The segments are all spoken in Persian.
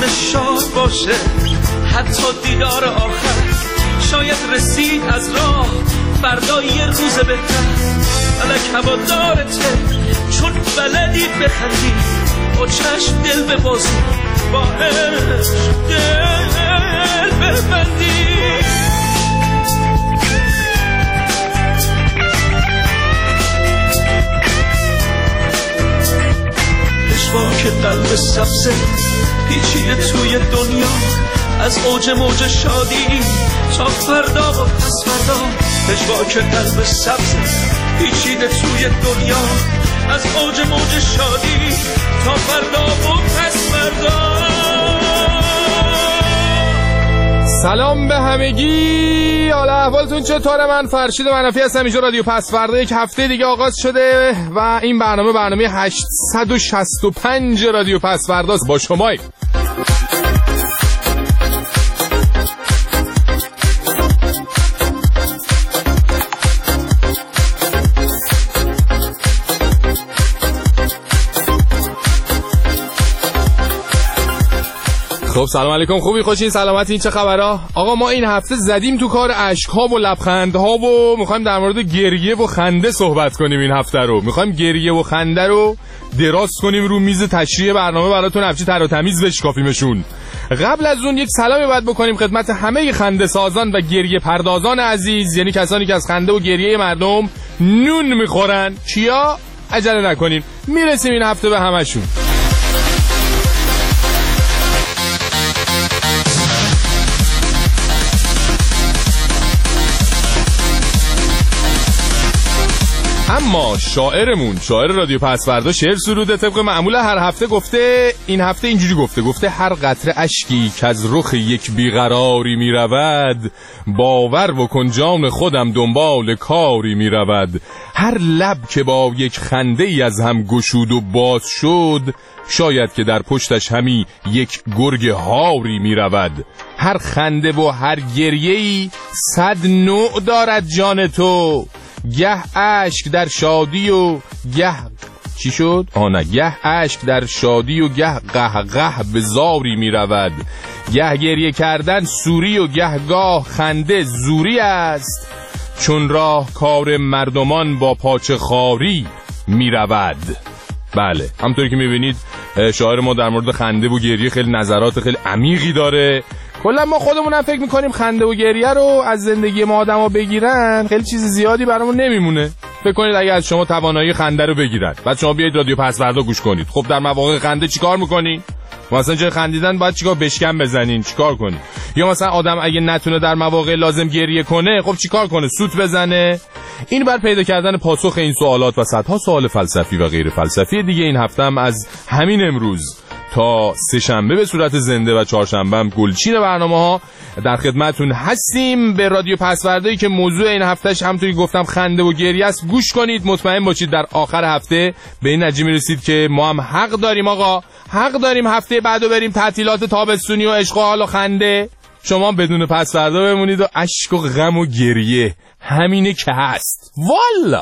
شاد باشه حتی دیدار آخر، شاید رسید از راه فردا یه روز بهتر. فلک هوادارته چون بلدی بخندی، با چشم دل ببازی، با عشق دل ببندی. پشواک قلب سبزه پیچیده توی دنیا، از اوج موج شادی تا فردا و پس فردا. پشواک قلب سبزه پیچیده توی دنیا، از اوج موج شادی تا فردا و پس فردا. سلام به همگی، حالا احوالتون چطوره؟ من فرشید منافی هستم، اینجا رادیو پس فردا. یک هفته دیگه آغاز شده و این برنامه 865 رادیو پس فرداست. با شمایی خب سلام علیکم، خوبی؟ خوشین؟ سلامتی؟ چه خبرها؟ آقا ما این هفته زدیم تو کار اشک‌ها و لبخندها و میخوایم در مورد گریه و خنده صحبت کنیم. این هفته رو میخوایم گریه و خنده رو دراز کنیم رو میز تشریح برنامه براتون، همچی تر و تمیز بشکافیمشون. قبل از اون یک سلامی باید بکنیم خدمت همه خنده سازان و گریه پردازان عزیز، یعنی کسانی که از خنده و گریه مردم نون میخورن. چیا؟ عجله نکنین، میرسیم این هفته به همشون. اما شاعرمون، شاعر رادیو پس فردا، شعر سروده طبق معمول هر هفته گفته، این هفته اینجوری گفته هر قطره اشکی که از رخ یک بیقراری می رود، باور بکن جان خودم دنبال کاری می رود. هر لب که با یک خنده ای از هم گشود و باز شد، شاید که در پشتش همی یک گرگ هاری می رود. هر خنده و هر گریه‌ای 100 نوع دارد جان تو، گه اشک در شادی و گه چی شد؟ گه اشک در شادی و گه قهقه به زاری می رود. گه گریه کردن سوری و گه گاه خنده زوری است، چون راه کار مردمان با پاچه خاری می رود. بله، همطوری که می بینید شاعر ما در مورد خنده و گریه خیلی نظرات خیلی عمیقی داره. کلا ما خودمون هم فکر میکنیم خنده و گریه رو از زندگی ما آدم ها بگیرن خیلی چیز زیادی برامون نمیمونه. فکر کنید اگه از شما توانایی خنده رو بگیرن، بعد شما بیاید رادیو پس فردا گوش کنید، خب در مواقع خنده چیکار میکنی؟ مثلا جای خندیدن باید چیکار؟ بشکن بزنین، چیکار کنی؟ یا مثلا آدم اگه نتونه در مواقع لازم گریه کنه، خب چیکار کنه؟ سوت بزنه؟ این بر پیدا کردن پاسخ این سوالات و صدها سوال فلسفی و غیر فلسفی دیگه این هفته هم از همین امروز تا سه شنبه به صورت زنده و چهارشنبه هم گلچین برنامه‌ها در خدمتتون هستیم. به رادیو پس فردایی که موضوع این هفتهش همونطوری گفتم خنده و گریه است گوش کنید. مطمئن باشید در آخر هفته به این نتیجه میرسید که ما هم حق داریم، آقا حق داریم هفته بعدو بریم تعطیلات تابستونی و عشق و حال و خنده. شما بدون پس فردا بمونید و اشک و غم و گریه همینه که هست. والا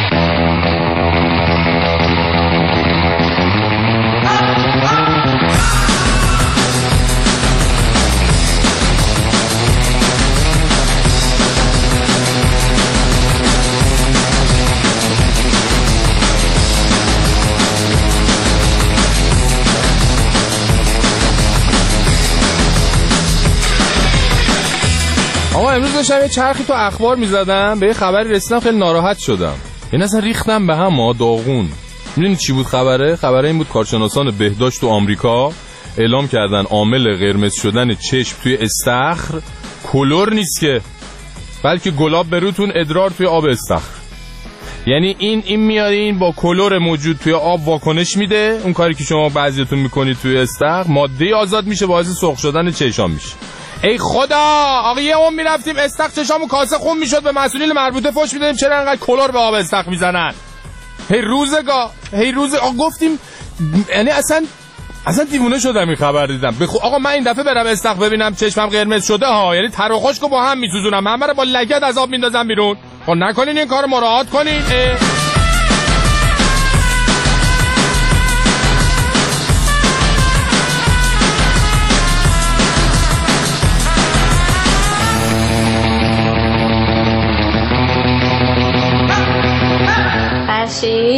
آقا امروز داشتم یه چرخی تو اخبار میزدم، به یه خبری رسیدم خیلی ناراحت شدم. این اصلا ریختم به هم داغون. میدونی چی بود خبره؟ خبره این بود کارشناسان بهداشت تو آمریکا اعلام کردن عامل قرمز شدن چشم توی استخر کلور نیست که، بلکه گلاب بروتون ادرار توی آب استخر. یعنی این میاد این با کلور موجود توی آب واکنش میده، اون کاری که شما بعضیتون میکنید توی استخر، ماده آزاد میشه باعث سرخ شدن چشام میشه. ای خدا آقا یه اون میرفتیم استخر چشامو کاسه خون میشد، به مسئولین مربوطه فوش میدادیم چرا انقدر کلور به آب استخر میزنن. هی روزگا آقا گفتیم، یعنی اصلا دیوونه شدم این خبر دیدم. آقا من این دفعه برم استخر ببینم چشمم قرمز شده ها، یعنی تر و خشکو با هم میسوزونم، همه رو با لگد از آب میندازم بیرون. خب نکنین این کارو، مراعات کنین.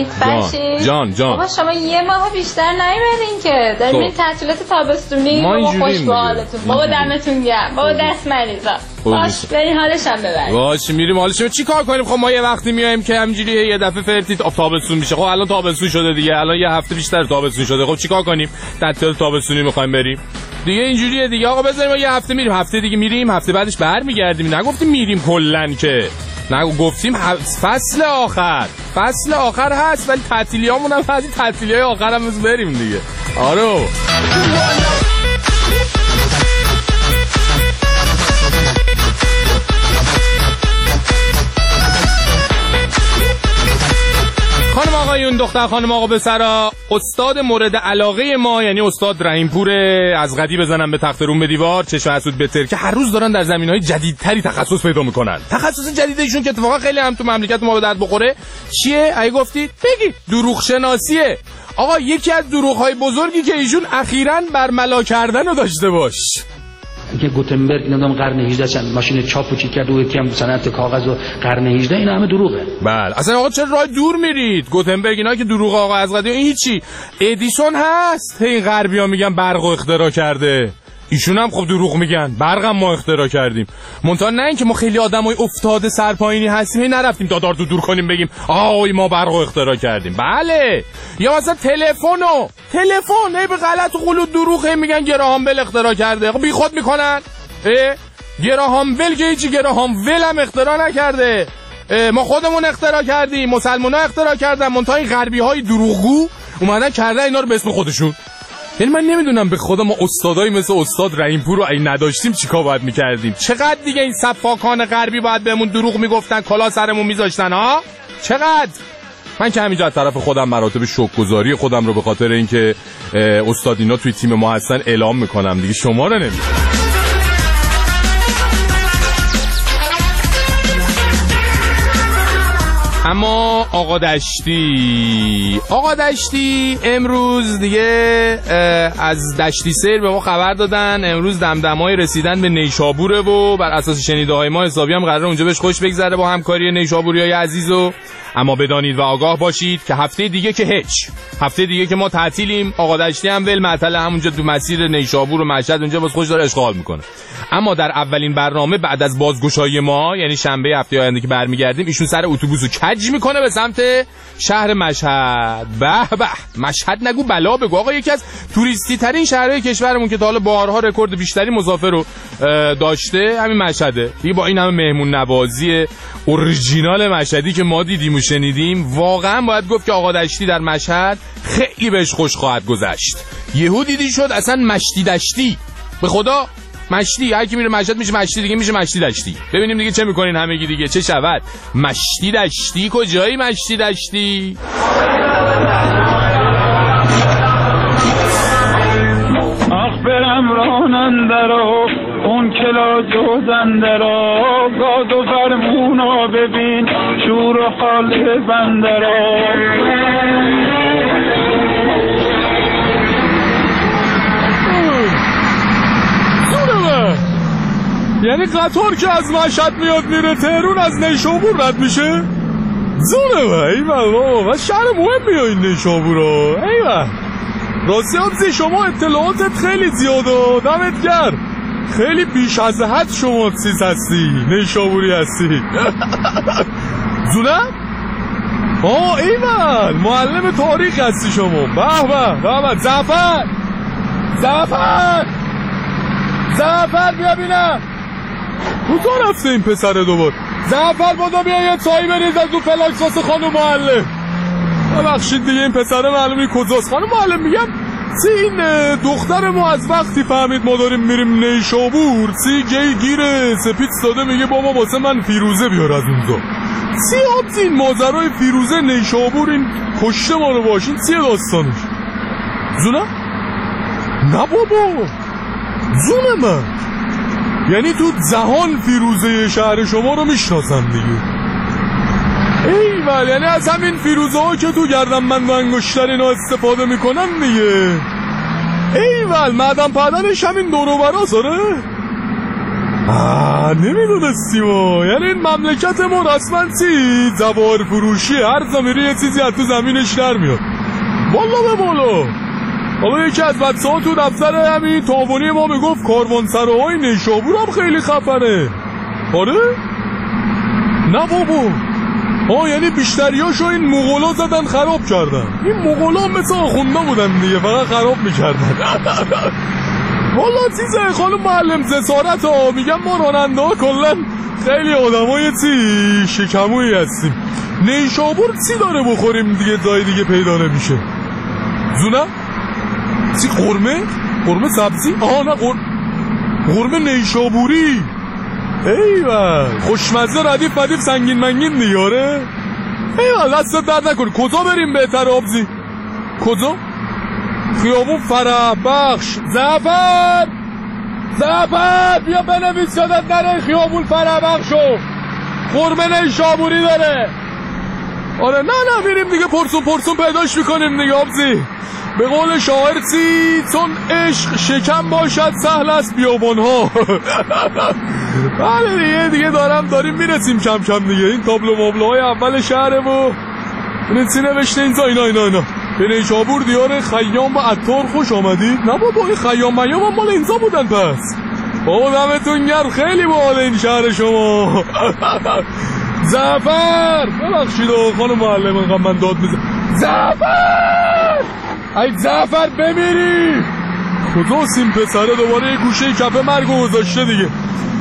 جان بابا شما یه ماه بیشتر نیومدین که داریم این تعطیلات تابستونی. ما بابا خوش به حالتون، بابا دمتون گرم، بابا دست مریضا. باش بریم حالش هم ببریم. باش میریم حالش. چی کار کنیم؟ خب ما یه وقتی میایم که همینجوری یه دفعه فرتید تابستون میشه. خب الان تابستون شده دیگه، الان یه هفته بیشتر تابستون شده. خب چیکار کنیم؟ تعطیلات تابستونی میخوایم بریم دیگه، اینجوریه دیگه. آقا بذاریم ما یه هفته میریم، هفته دیگه میریم، هفته بعدش برمیگردیم. نگفتیم میریم کلا که، گفتیم فصل آخر هست، ولی تعطیلیامون هم هست. تعطیلیای آخر هم بریم دیگه. آره خانم آقایون، دختر خانم آقا پسرا، استاد مورد علاقه ما یعنی استاد رحیمپور از قدی بزنن به تخت روم به دیوار، چشم حسود بتر، که هر روز دارن در زمینهای جدیدتری تخصص پیدا میکنن. تخصص جدیدشون که اتفاقا خیلی هم تو مملکت ما به درد بخوره چیه؟ اگه گفتید بگید دروغ شناسیه. آقا یکی از دروغ‌های بزرگی که ایشون اخیراً برملا کردن رو داشته باش. که گوتنبرگ نمیدونم قرن 18 چند ماشین چاپ و چی کرد و یکی هم صنعت کاغذ و قرن 18، اینا همه دروغه. بله اصلا آقا چرا راه دور میرید؟ گوتنبرگ اینا که دروغ آقا از قدیم این هیچی. ادیسون هست، این غربی‌ها میگن برق اختراع کرده، ایشون هم خب دروغ میگن برقم ما اختراع کردیم. منتها نه اینکه ما خیلی آدمای افتاده سرپایینی هستیم نرفتیم دادار دور کنیم بگیم آی ما برق اختراع کردیم. بله یا مثلا تلفن به غلط و غلط دروغ میگن گراهام بل اختراع کرده. خب بی خود میکنن. گراهام بل که هیچی، گراهام ول هم اختراع نکرده، ما خودمون اختراع کردیم، مسلمونا اختراع کردن. منتها این غربی‌های دروغگو اومدن کردن اینا رو به اسم خودشون. یعنی من نمیدونم به خدا ما استادایی مثل استاد رحیمپور رو اگه نداشتیم چیکار باید میکردیم. چقدر دیگه این سفاکان غربی باید بهمون دروغ میگفتن، کلا سرمون میذاشتن ها؟ چقدر؟ من که همینجا از طرف خودم مراتب شکرگزاری خودم رو به خاطر اینکه استادینا توی تیم ما هستن اعلام میکنم دیگه، شما رو نمیدونم. اما آقا دشتی امروز دیگه از دشتی سیر به ما خبر دادن امروز دمدمای رسیدن به نیشابوره و بر اساس شنیده‌های ما حسابی هم قراره اونجا بهش خوش بگذره با همکاری نیشابوریای عزیزو. اما بدانید و آگاه باشید که هفته دیگه که هفته دیگه که ما تعطیلیم، آقا دشتی هم ول معطل همونجا تو مسیر نیشابور و مشهد اونجا باز خوش داره اشغال میکنه. اما در اولین برنامه بعد از بازگشایی ما یعنی شنبه هفته آینده که برمیگردیم، ایشون سر اتوبوسو کج میکنه به سمت شهر مشهد. به به، مشهد نگو بلا بگو آقا، یکی از توریستی ترین شهرهای کشورمون که تا حالا بارها رکورد بیشتری مسافر رو داشته همین مشهده. دیگه با این همه مهمون نوازی اورجینال مشهدی که ما دیدیم و شنیدیم، واقعا باید گفت که آقا دشتی در مشهد خیلی بهش خوش خواهد گذشت. یهو دیدی شد اصلا مشتی دشتی، به خدا مشتی، هر کی میره مشهد میشه مشتی دیگه، میشه مشتی دشتی. ببینیم دیگه چه میکنین همگی دیگه، چه شود. مشتی دشتی کجایی؟ مشتی دشتی آخ برم رانندرا اون کلا جوزندرا، گاد و فرمونا ببین شور و حال بندرا. یعنی قطار که از مشهد میاد میره تهرون از نیشابور رد میشه؟ زونه با ایوه بابا، شهر مهمیه این نیشابورا. ایوه راستی همزی شما اطلاعاتت خیلی زیاده، دمت گرم، خیلی بیش از حد شما چیز هستی، نیشابوری هستی. زونه؟ ایوه معلم تاریخ هستی شما. به به به، زعفر بیا بینم کجا رفته این پسر دوبار؟ زعفر بازا بیا یه چایی بریز از دو فلاکساس خانم معلم. ببخشید دیگه این پسر معلومی کجاست؟ خانم معلم میگم سی این دختر ما از وقتی فهمید ما داریم میریم نیشابور سی گیر سپید داده، میگه بابا واسه من فیروزه بیار از اونجا. سی آبزی این ماجرای فیروزه نیشابور این کشته ما رو باشین سی داستانش. زونه؟ نه بابا زونه من، یعنی تو جهان فیروزه شهر شما رو میشناسن دیگه. ایول، یعنی از همین فیروزه ها که تو گردنبند و انگشتر اینا استفاده میکنن دیگه. ایول، معدن پدنش همین دور و براست. آره نمیدونستیم یعنی این مملکت ما رسما چی زبار فروشی، هر زمیری یه چیزی از تو زمینش در میاد. والا به بالا. حالا یکی از بچه ها تو دفتر همین تابونی ما میگفت کاروانسراهای نیشابور هم خیلی خفنه. آره؟ نه بابا یعنی بیشتریاشو این مغولا زدن خراب کردن. این مغولا مثل آخونده بودن دیگه، فقط خراب میکردن. والا چیزه خانم معلم زسارت ها میگم ما راننده ها کلن خیلی آدمای شکمویی هستیم. نیشابور چی داره بخوریم دیگه جای دیگه پیدا نمیشه؟ زونه؟ چی قرمه سبزی؟ نه قرمه نیشابوری. ایوه خوشمزه ردیف بدیف سنگین منگین دیاره. ایوه دستت درد نکنی. کجا بریم بهتر آبزی؟ کجا؟ خیابون فرح بخش. زفر بیا بنویس یادت نره خیابون فرح بخشو قرمه نیشابوری داره. آره نه میریم دیگه پرسون پیداش میکنیم دیگه آبزی. به قول شاعر چون عشق شکم باشد سهل است بیابانها. بله دیگه داریم میرسیم کم کم دیگه. این تابلو مابلوهای اول شهره و این چی نوشته اینجا اینا به نیشابور دیار خیام و عطار خوش آمدید. نه بابا این خیام هم مال اینجا بودن. پس بابا دمتون گرم خیلی باحال این شهر شما. زفر ببخشید خانم معلم انقدر من داد میزنم. زفر بمیری. کجاست این پسره دوباره یه گوشه کف مرگو گذاشته دیگه.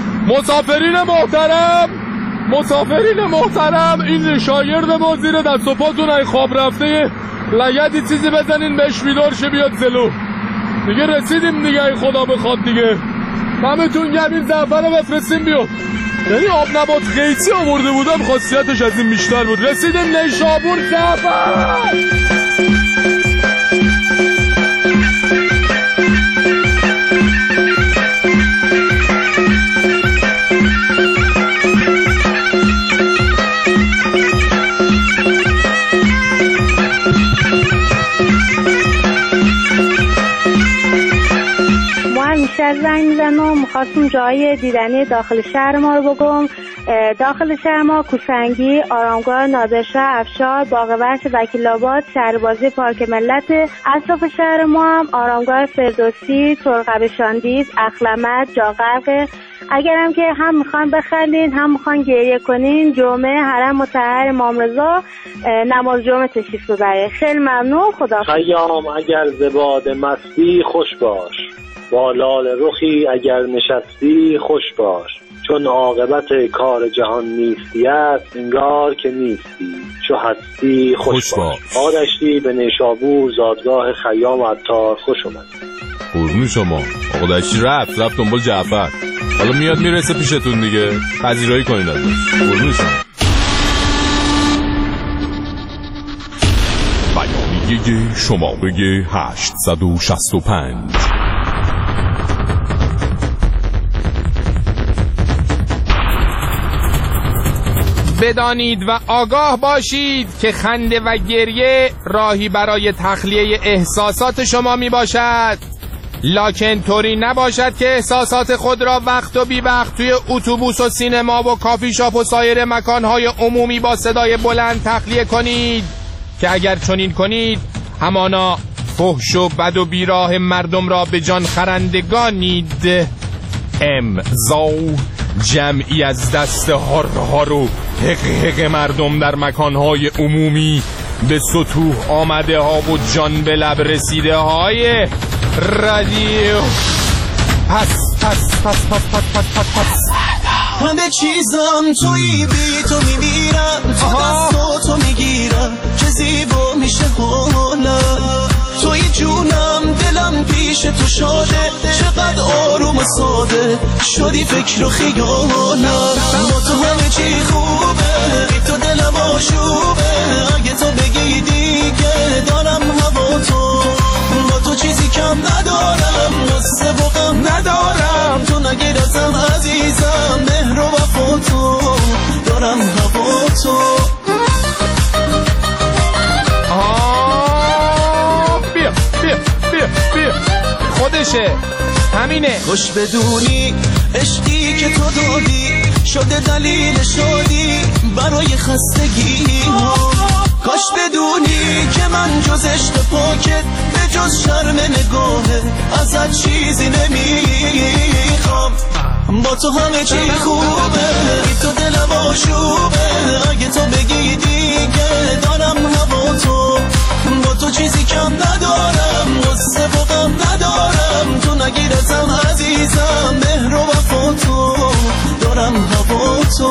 مسافرین محترم این شاگرد ما زیر دست و پاتون ای خواب رفته لگدی چیزی بزنین بهش بیدار شه بیاد جلو دیگه. رسیدیم دیگه ای خدا بخواد دیگه. دمتون گرم این زعفر رو بفرستیم بیاد. یعنی آب نبات قیچی آورده بودم خاصیتش از این بیشتر بود. رسیدیم نیشابور. زعفر زنگ میزنم میخواستم جای دیدنی داخل شهر ما رو بگم. داخل شهر ما کوسنگی، آرامگاه نادرشاه، افشار، باغ وحش، وکیل آباد، شهربازی، پارک ملت. اطراف شهر ما هم آرامگاه فردوسی، ترقب شاندیز، اخلمت، جاغرق. اگرم که هم میخوان بخندین هم میخوان گریه کنین، جمعه حرم مطهر امام رضا نماز جمعه تشریف ببرید. خیلی ممنون. خدا خیام اگر زباد مستی خوش باش، با لال رخی اگر نشستی خوش باش، چون عاقبت کار جهان نیستی است انگار که نیستی، چو هستی خوش باش. آدشتی به نیشابور زادگاه خیام و عطار خوش اومد. قربون شما. آدشتی رفت دنبال جعفر، حالا میاد میرسه پیشتون دیگه، پذیرایی کنید ازش. قربون شما. بیانیه شماره 865. بدانید و آگاه باشید که خنده و گریه راهی برای تخلیه احساسات شما می باشد، لکن طوری نباشد که احساسات خود را وقت و بی وقت توی اتوبوس و سینما و کافی شاپ و سایر مکانهای عمومی با صدای بلند تخلیه کنید که اگر چنین کنید همانا فحش و بد و بیراه مردم را به جان خرندگانید. امضا جمعی از دست هار و حق مردم در مکانهای عمومی به سطوح آمده ها و جان به لب رسیده های رادیو. پس همه چیزم توی بی تو میمیرم، تو دست تو میگیرم که زیبا میشه حالا، توی جونم دلم پیش تو شاده، چقدر آروم و ساده شدی فکر و خیالم، با تو همه چی خوبه، بی تو دلم آشوبه، اگه تو بگی دیگه دارم هوا تو، با تو چیزی کم ندارم، نصه و غم ندارم، تو نگیرتم عزیزم، مهر و وفا تو دارم هوا تو. بیا خودشه همینه. خوش بدونی عشقی که تو دادی شده دلیل شادی برای خستگی ها. کاش بدونی که من جز عشق پاکت به جز شرم نگاهه ازت چیزی نمیخوام. با تو همه چی خوبه تو دلم آشوبه. اگه تو بگی دیگه دارم هوا تو با تو چیزی کم ندارم غصه و غم ندارم. تو نگیرتم عزیزم مهر و وفا تو دارم هوا تو.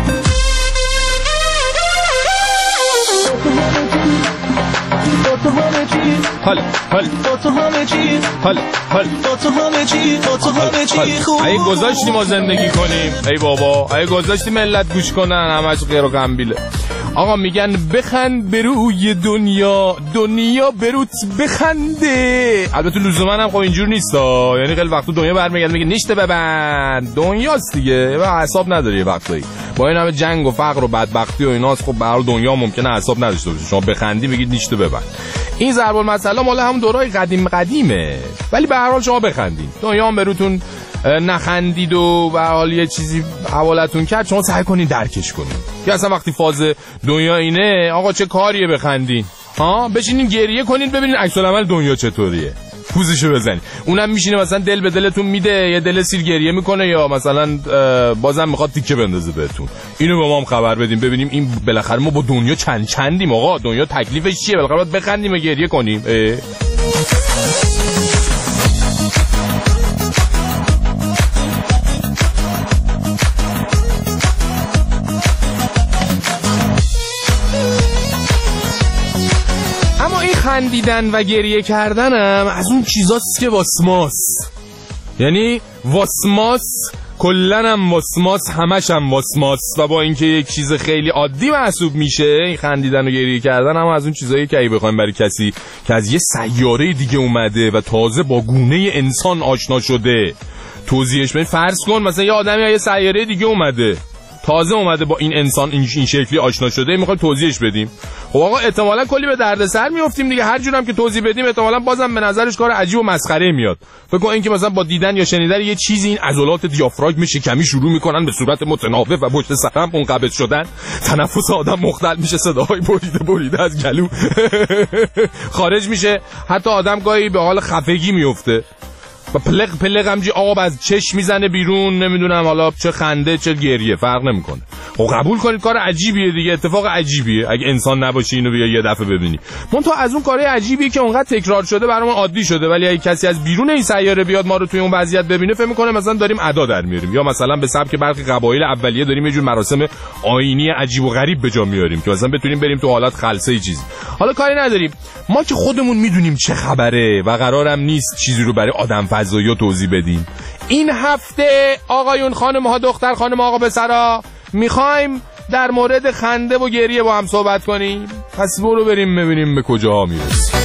ای گذاشتیم ما زندگی کنیم ای بابا، ای گذاشتیم ملت گوش کنن همش غیر و غمبیله. آقا میگن بخند به روی دنیا دنیا بروت بخنده. البته لزوما هم خب اینجور نیست یعنی خیلی وقتا دنیا برمیگرده میگه نیشته ببند دنیاست دیگه و حساب نداره یه وقتایی با این همه جنگ و فقر و بدبختی و ایناست. خب به هر دنیا ممکنه حساب نداشته باشه، شما بخندی بگید نیشته ببند. این ضرب المثل مال همون دورای قدیمه ولی به هر حال شما بخندید. دنیا هم بروتون نخندید و به حال یه چیزی حوالتون کرد شما سعی کنین درکش کنین که اصلا وقتی فاز دنیا اینه آقا چه کاریه بخندین ها، بشینین گریه کنین ببینین عکس العمل دنیا چطوریه پوزشو بزنین. اونم میشینه مثلا دل به دلتون میده یه دل سیر گریه میکنه یا مثلا بازم میخواد تیکه بندازه بهتون. اینو به ما هم خبر بدیم ببینیم این بالاخره ما با دنیا چندیم آقا، دنیا تکلیفش چیه، بالاخره باید بخندیم و گریه کنیم. خندیدن و گریه کردنم از اون چیزاست که واسماس، یعنی واسماس کلنم واسماس همشم واسماس و با اینکه یک چیز خیلی عادی محسوب میشه این خندیدن و گریه کردن هم از اون چیزایی که اگه بخوایم برای کسی که از یه سیاره دیگه اومده و تازه با گونه انسان آشنا شده توضیحش بدیم. فرض کن مثلا یه آدمی از یه سیاره دیگه اومده تازه اومده با این انسان این شکلی آشنا شده میخوایم توضیحش بدیم. خب آقا احتمالاً کلی به دردسر میافتیم دیگه، هر جورم که توضیح بدیم احتمالاً بازم به نظرش کار عجیب و مسخره میاد. فکر کن اینکه مثلا با دیدن یا شنیدن یه چیزی این عضلات دیافراگم شکمی شروع میکنن به صورت متناوب و پشت سر هم منقبض شدن، تنفس آدم مختل میشه، صداهای بریده از گلو خارج میشه، حتی آدم گاهی به حال خفگی میفته و پلق همجی آب از چشم میزنه بیرون، نمیدونم حالا چه خنده چه گریه فرق نمیکنه. خب قبول کنید کار عجیبیه دیگه، اتفاق عجیبیه اگه انسان نباشی اینو بیا یه دفعه ببینی. من تو از اون کارهای عجیبیه که اونقدر تکرار شده برامون عادی شده، ولی اگه کسی از بیرون این سیاره بیاد ما رو توی اون وضعیت ببینه فکر میکنه مثلا داریم ادا در میاریم یا مثلا به سبک برخی قبایل اولیه داریم یه جور مراسم آیینی عجیب و غریب به جا میاریم که مثلا بتونیم بریم تو حالت خلسه چیزی. حالا کاری نداریم، ما که خودمون میدونیم چه خبره و قرارم نیست چیزی رو برای آدم فضایی توضیح بدیم. این هفته آقایون خانم‌ها دختر خانم آقا پسرا میخوایم در مورد خنده و گریه با هم صحبت کنیم. پس برو بریم ببینیم به کجاها میرسیم.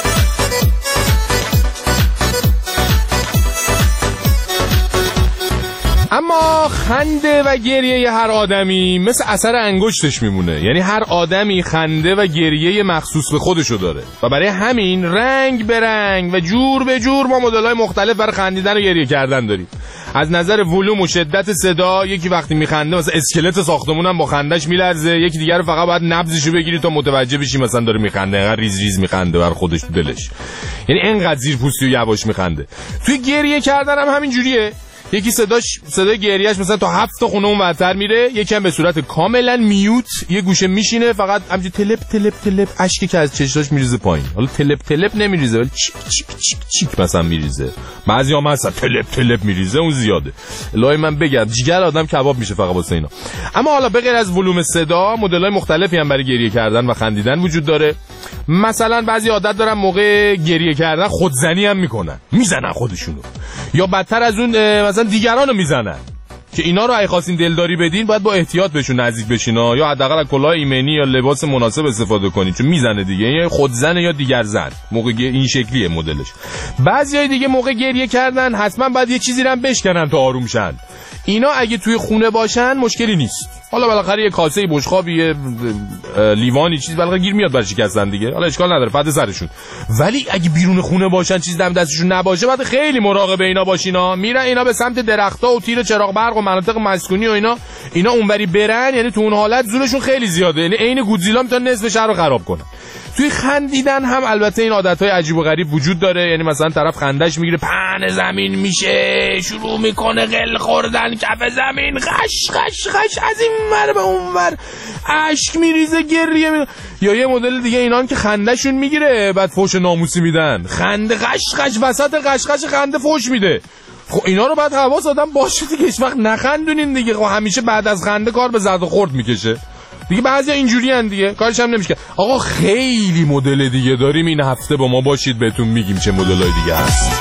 اما خنده و گریه هر آدمی مثل اثر انگشتش میمونه، یعنی هر آدمی خنده و گریه مخصوص به خودشو داره و برای همین رنگ به رنگ و جور به جور ما مدل‌های مختلف برای خندیدن و گریه کردن داریم. از نظر ولوم و شدت صدا یکی وقتی میخنده مثلا اسکلت ساختمونم با خندش میلرزه، یکی دیگه رو فقط باید نبضشو بگیری تا متوجه بشی مثلا داره میخنده، انقدر ریز ریز میخنده بر خودش تو دلش، یعنی انقدر زیر پوستی و یواش میخنده. توی گریه کردن هم همین جوریه، یکی صدای گریهش مثلا تا 7 تا خونه اونورتر میره، یکی هم به صورت کاملا میوت یه گوشه میشینه فقط همینجوری تلپ تلپ تلپ اشکی که از چشاش میریزه پایین. حالا تلپ تلپ نمیریزه ولی چیک چیک چیک چیک مثلا میریزه، بعضیا مثلا تلپ تلپ میریزه، اون زیاده. الهی من بگم جیگر آدم کباب میشه فقط واسه اینا. اما حالا به غیر از ولوم صدا مدل‌های مختلفی هم برای گریه کردن و خندیدن وجود داره. مثلا بعضی عادت دارن موقع گریه کردن خودزنی هم میکنن، میزنن خودشونو، یا بدتر از اون مثلا دیگرانو میزنن که اینا رو اگه خواستین دلداری بدین باید با احتیاط بهشون نزدیک بشین یا حداقل از کلاه ایمنی یا لباس مناسب استفاده کنین چون میزنه دیگه، یعنی خودزن یا دیگر زن موقع این شکلیه مدلش. بعضیای دیگه موقع گریه کردن حتما باید یه چیزی رو هم بشکنن تا آروم شن. اینا اگه توی خونه باشن مشکلی نیست. حالا بالاخره یه کاسه بشقابی، یه لیوانی چیز بالاخره گیر میاد برای شکستن دیگه، حالا اشکال نداره، فد سرشون. ولی اگه بیرون خونه باشن چیز دم دستشون نباشه، بعد خیلی مراقب اینا باشینا. میرن اینا به سمت درخت‌ها و تیر چراغ برق و مناطق مسکونی و اینا اونوری برن، یعنی تو اون حالت زورشون خیلی زیاده، یعنی عین گودزیلا میتونن نصف شهر رو خراب کنن. توی خندیدن هم البته این عادت‌های عجیب و غریب وجود داره، یعنی مثلا طرف خندش میگیره پهن زمین میشه، شروع میکنه قل خوردن کف زمین، خش خش خش از این ور به اون ور، اشک میریزه، گریه یا یه مدل دیگه اینان که خندشون میگیره بعد فوش ناموسی میدن، خنده خش خش وسط خش خش خنده فوش میده. خب اینا رو بعد حواس آدم باشه دیگه، هیچ وقت نخندونین دیگه. خب همیشه بعد از خنده کار به زد و خورد میکشه دیگه، بعضیا اینجوری ان دیگه، کارش هم نمیشه. آقا خیلی مدل دیگه داریم، این هفته با ما باشید بهتون میگیم چه مدلای دیگه هست.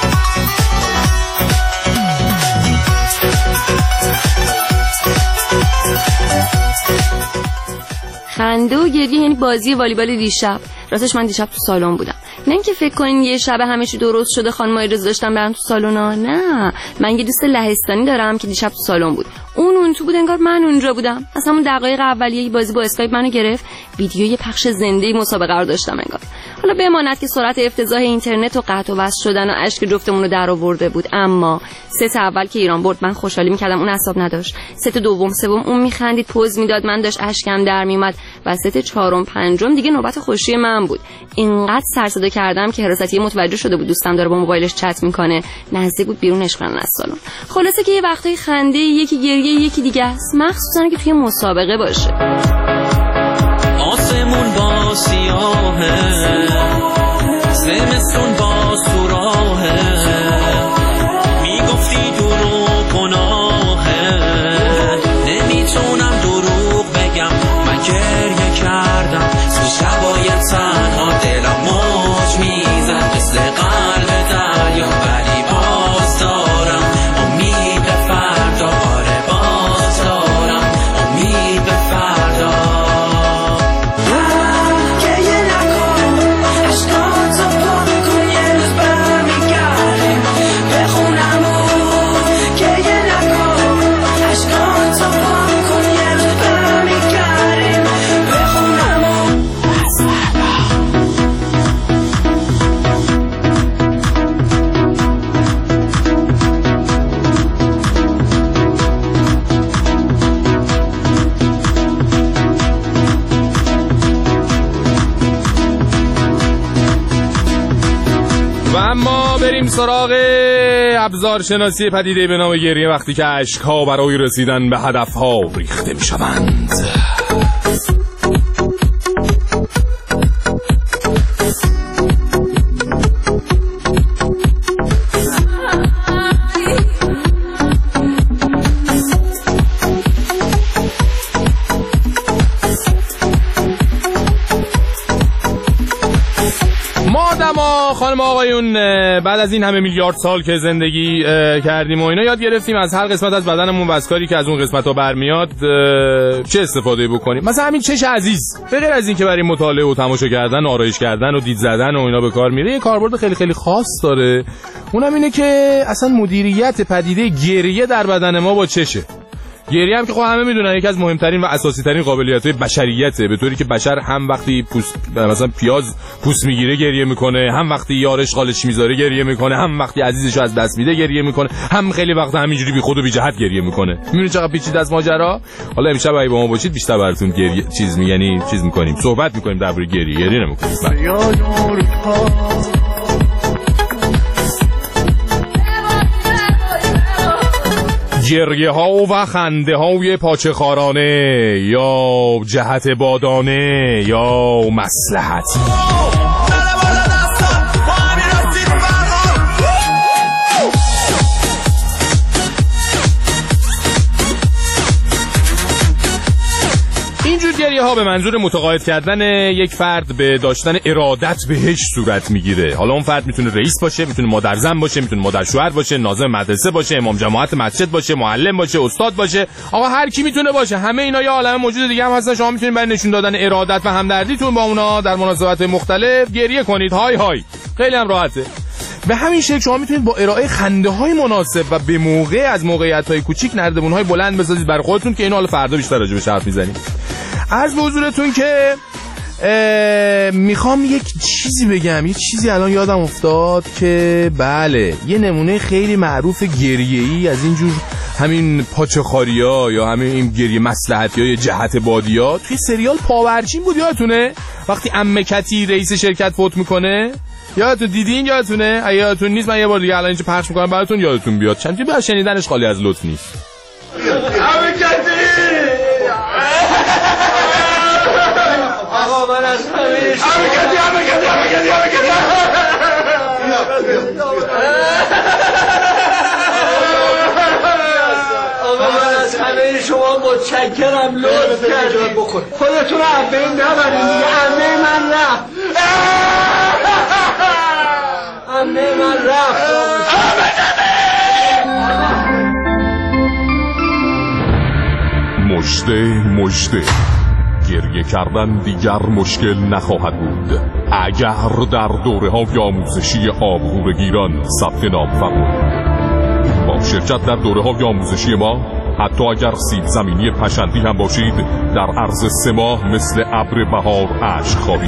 خنده و گریه یعنی بازی والیبال دیشب. راستش من دیشب تو سالن بودم، نه اینکه فکر کنین یه شب همه چی درست شده خانمای رضا داشتن برن تو سالونا، نه، من یه دوست لهستانی دارم که دیشب تو سالن بود، اون تو بود انگار من اونجا بودم. از همون دقایق اولیه بازی با اسکایپ منو گرفت، ویدیوی پخش زنده مسابقه رو داشتم انگار. حالا بماند که سرعت افتضاح اینترنت و قطع و وصل شدن و اشک جفتمون رو در آورده بود، اما ست اول که ایران برد من خوشحالی می‌کردم، اون حساب نداشت. ست دوم سوم اون می‌خندید، پوز میداد، من داشت اشکم در میومد، و ست چهارم پنجم دیگه نوبت خوشی من بود. اینقدر سر صدا کردم که حراستی متوجه شده بود دوستم داره با موبایلش چت میکنه، نزدیک بود بیرونش کنن از سالن. خلاصه که یه وقتای خنده، یکی گریه، یکی دیگه است، مخصوصا که توی مسابقه باشه. آسمون با سیاهه، زمستون با سوراهه، میگفتی دروغ گناهه، نمیتونم دروغ بگم، من گریه کردم تو شبای تنها، دلم موج میزد مثل قلب دریا، ولی باز دارم امید به فردا، آره باز دارم امید به فردا. اما بریم سراغ ابزار شناسی پدیده به نام گریه، وقتی که اشک‌ها برای رسیدن به هدف‌ها ریخته می‌شوند. خانم آقایون، بعد از این همه میلیارد سال که زندگی کردیم و اینا، یاد گرفتیم از هر قسمت از بدنمون و از کاری که از اون قسمت ها برمیاد چه استفاده بکنیم. مثلا همین چش عزیز، به غیر از این که برای مطالعه و تماشا کردن، آرایش کردن و دید زدن و اینا به کار میره، یه کاربرد خیلی خیلی خاص داره. اونم اینه که اصلا مدیریت پدیده گریه در بدن ما با چشه. گریه هم که خب همه میدونن یکی از مهمترین و اساسی ترین قابلیت‌های بشریته، به طوری که بشر هم وقتی مثلا پیاز پوست میگیره گریه میکنه، هم وقتی یارش قالش میذاره گریه میکنه، هم وقتی عزیزشو از دست میده گریه میکنه، هم خیلی وقت همینجوری بی خود و بی جهت گریه میکنه. میبینید چقدر پیچیده است ماجرا. حالا امشب اگه با ما باشید بیشتر براتون گریه چیز میکنیم، صحبت میکنیم درباره گریه نمیکنیم. گریه ها و خنده های پاچه خارانه، یا جهت بادانه یا مصلحتی. اینجور گریه ها به منظور متقاعد کردن یک فرد به داشتن ارادت بهش صورت میگیره. حالا اون فرد میتونه رئیس باشه، میتونه مادر زن باشه، میتونه مادر شوهر باشه، ناظم مدرسه باشه، امام جماعت مسجد باشه، معلم باشه، استاد باشه، آقا هر کی میتونه باشه. همه اینا یه عالمه موجود دیگه هم هستن. شما میتونید برای نشون دادن ارادت و همدردیتون با اونا در مناسبت مختلف گریه کنید. های های، خیلی هم راحته. به همین شکل شما میتونید با ارائه خنده‌های مناسب و به موقع از موقعیت‌های کوچیک نردبون‌های بلند بسازید برای خودتون که این حالا فردا بیشتر راجع بهش حرف می‌زنیم. عرض به حضورتون که میخوام یک چیزی بگم، یک چیزی الان یادم افتاد که بله یه نمونه خیلی معروف گریه‌ای از اینجور همین پاچه‌خواریا یا همین این گریه مصلحتی‌ها یا جهت بادی‌ها توی سریال پاورچین بود، یادتونه؟ وقتی عمه کتی رئیس شرکت فوت میکنه، یادتون دیدین؟ یادتونه؟ اگه یادتون نیست من یه بار دیگه الان اینجا پخش میکنم براتون یادتون بیاد، چند تا شنیدنش خالی از لطف نیست. عمه کتی آقا من از همه شما متشکرم، لطف کردید. خودتون رو از بین نبرید دیگه. عمه من رفت، عمه من رفت. مژده گریه کردن دیگر مشکل نخواهد بود اگر در دوره‌های آموزشی آبروبگیران ثبت نام فرمایید. با شرکت در دوره‌های آموزشی ما حتی اگر سیب زمینی پشندی هم باشید در عرض 3 ماه مثل ابر بهار اشک خواهید.